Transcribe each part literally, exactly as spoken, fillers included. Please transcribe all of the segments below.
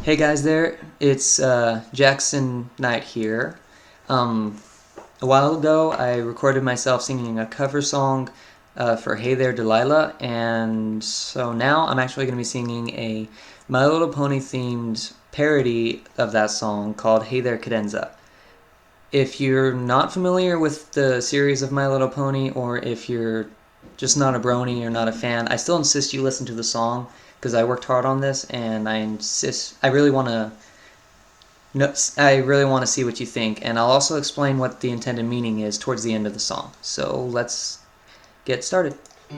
Hey guys there, it's uh, Jackson Knight here. Um, a while ago I recorded myself singing a cover song uh, for Hey There Delilah, and so now I'm actually going to be singing a My Little Pony themed parody of that song called Hey There Cadenza. If you're not familiar with the series of My Little Pony, or if you're just not a brony or not a fan, I still insist you listen to the song because I worked hard on this, and I insist. I really want to. No, I really want to see what you think, and I'll also explain what the intended meaning is towards the end of the song. So let's get started.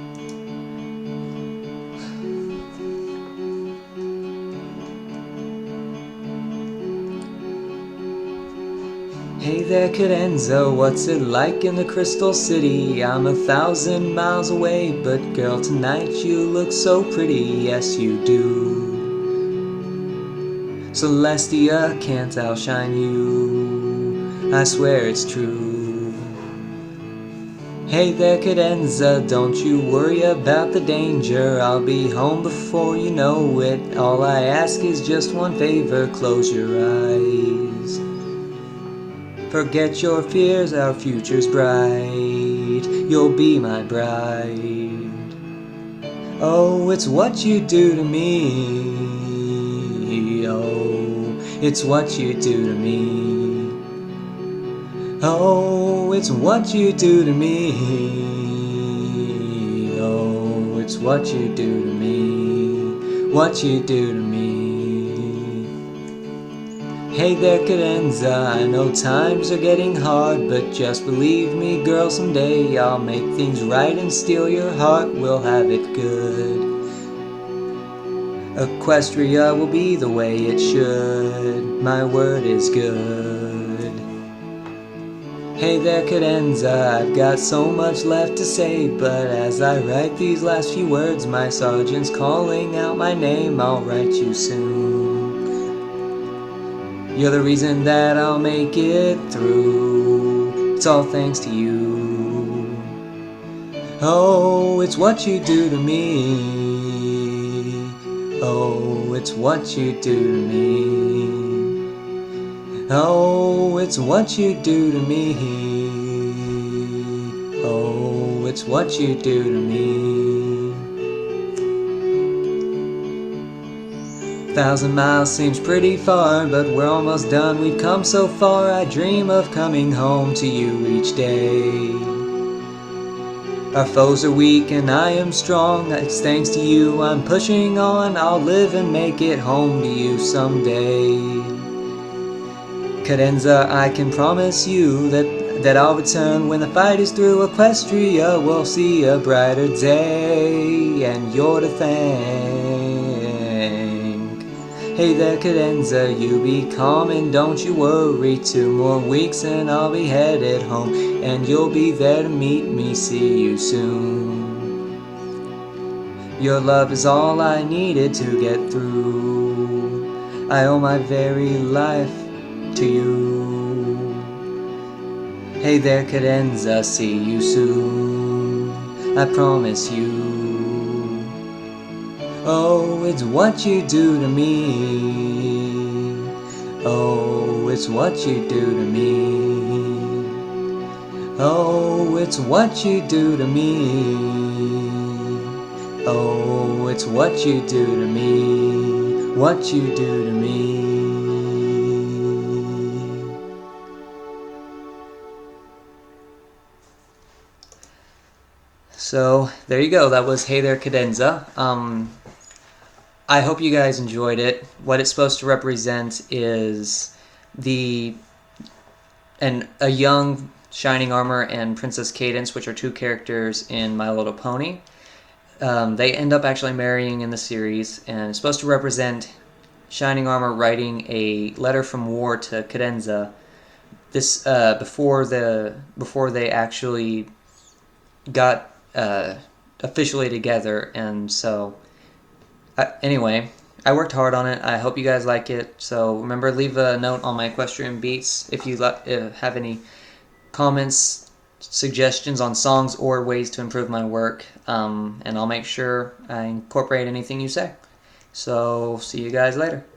Hey there Cadenza, what's it like in the Crystal City? I'm a thousand miles away, but girl, tonight you look so pretty, yes you do. Celestia can't outshine you, I swear it's true. Hey there Cadenza, don't you worry about the danger, I'll be home before you know it. All I ask is just one favor, close your eyes. Forget your fears, our future's bright, you'll be my bride. Oh, it's what you do to me, oh, it's what you do to me. Oh, it's what you do to me, oh, it's what you do to me, what you do to me. Hey there Cadenza, I know times are getting hard, but just believe me girl, someday I'll make things right and steal your heart, we'll have it good. Equestria will be the way it should, my word is good. Hey there Cadenza, I've got so much left to say, but as I write these last few words, my sergeant's calling out my name, I'll write you soon. You're the reason that I'll make it through, it's all thanks to you. Oh, it's what you do to me, oh, it's what you do to me. Oh, it's what you do to me, oh, it's what you do to me. Thousand miles seems pretty far, but we're almost done, we've come so far. I dream of coming home to you each day. Our foes are weak and I am strong, it's thanks to you I'm pushing on. I'll live and make it home to you someday. Cadenza, I can promise you that, that I'll return when the fight is through. Equestria will see a brighter day, and you're to thank. Hey there Cadenza, you be calm and don't you worry. Two more weeks and I'll be headed home, and you'll be there to meet me, see you soon. Your love is all I needed to get through, I owe my very life to you. Hey there Cadenza, see you soon, I promise you. Oh, it's what you do to me, oh, it's what you do to me. Oh, it's what you do to me, oh, it's what you do to me, what you do to me. So there you go, that was Hey There Cadenza. Um, I hope you guys enjoyed it. What it's supposed to represent is the and a young Shining Armor and Princess Cadance, which are two characters in My Little Pony. Um, they end up actually marrying in the series, and it's supposed to represent Shining Armor writing a letter from war to Cadenza. This uh, before the before they actually got uh, officially together, and so. Uh, anyway, I worked hard on it. I hope you guys like it. So remember, leave a note on my Equestrian Beats if you uh, have any comments, suggestions on songs, or ways to improve my work. Um, and I'll make sure I incorporate anything you say. So see you guys later.